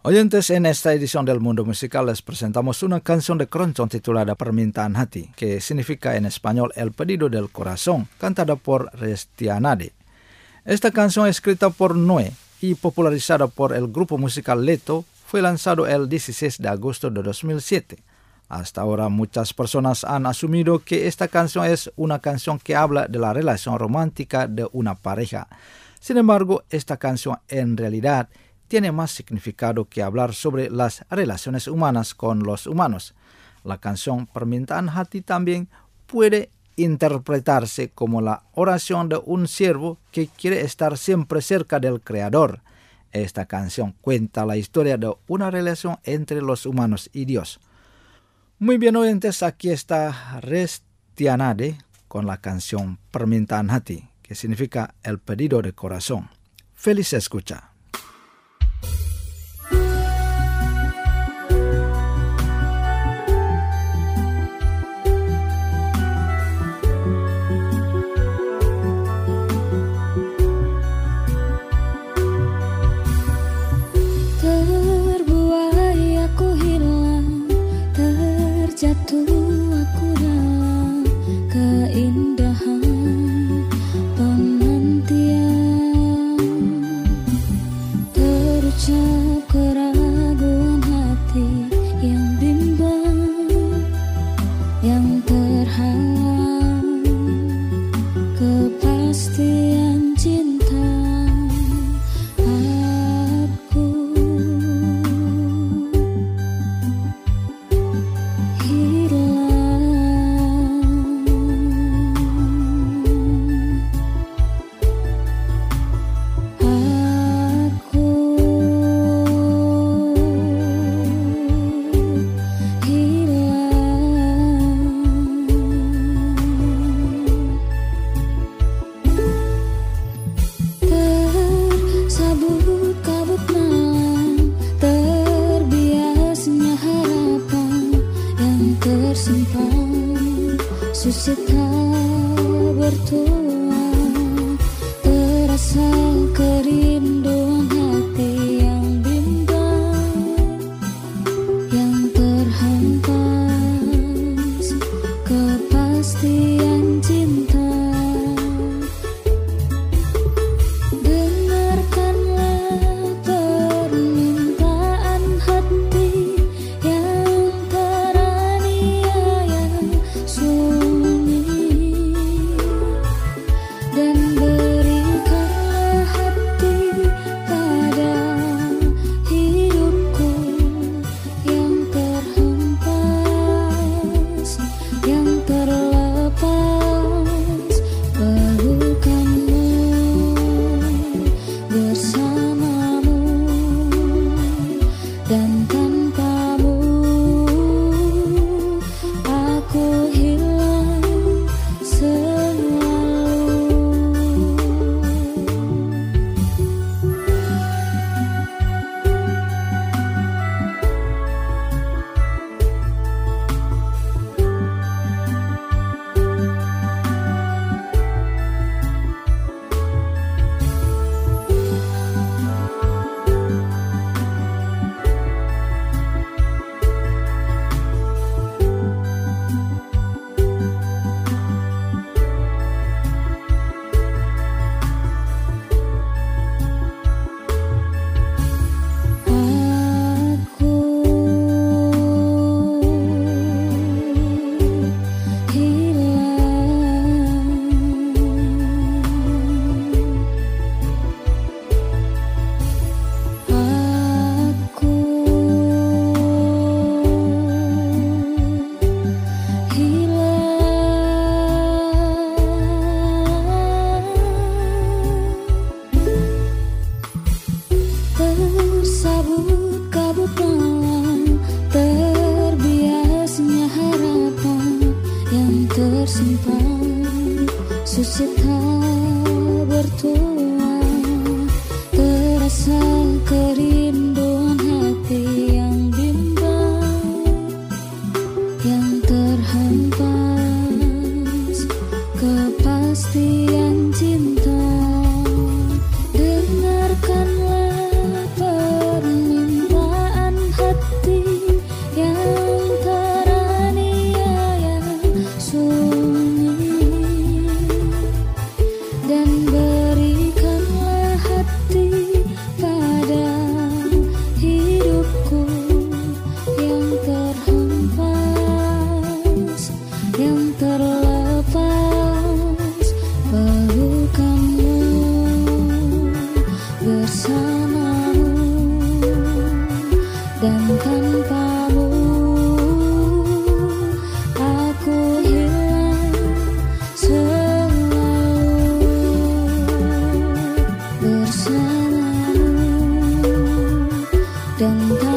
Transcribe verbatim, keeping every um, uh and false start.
Oyentes, en esta edición del Mundo Musical les presentamos una canción de Keroncong titulada Permintaan Hati, que significa en español El Pedido del Corazón, cantada por Restianade. Esta canción, escrita por Noé y popularizada por el grupo musical Leto, fue lanzado el dieciséis de agosto de dos mil siete. Hasta ahora muchas personas han asumido que esta canción es una canción que habla de la relación romántica de una pareja. Sin embargo, esta canción en realidad tiene más significado que hablar sobre las relaciones humanas con los humanos. La canción Permintaan Hati también puede interpretarse como la oración de un siervo que quiere estar siempre cerca del Creador. Esta canción cuenta la historia de una relación entre los humanos y Dios. Muy bien, oyentes, aquí está Restianade con la canción Permintaan Hati, que significa el pedido de corazón. Feliz escucha. Jatuh aku dalam keindahan penantian, terucap keraguan hati yang bimbang, yang terhalang kepastian cinta. Susita bertua, terasa kerinduan hati yang bimbang, yang terhempas kepastian cinta. Dengarkanlah permintaan hati yang teraniaya sunyi, dan berikanlah hati pada hidupku yang terhempas, yang terlepas, pelukanmu bersamamu, dan tanpamu aku hilang selalu. Tersabut kabut malam, terbiasnya harapan yang tersimpan. Susita bertua, terasa kerinduan hati yang bimbang, yang terhempas kepastian cinta. Dengarkanlah permintaan dan tanpamu aku hilang selalu bersamamu dan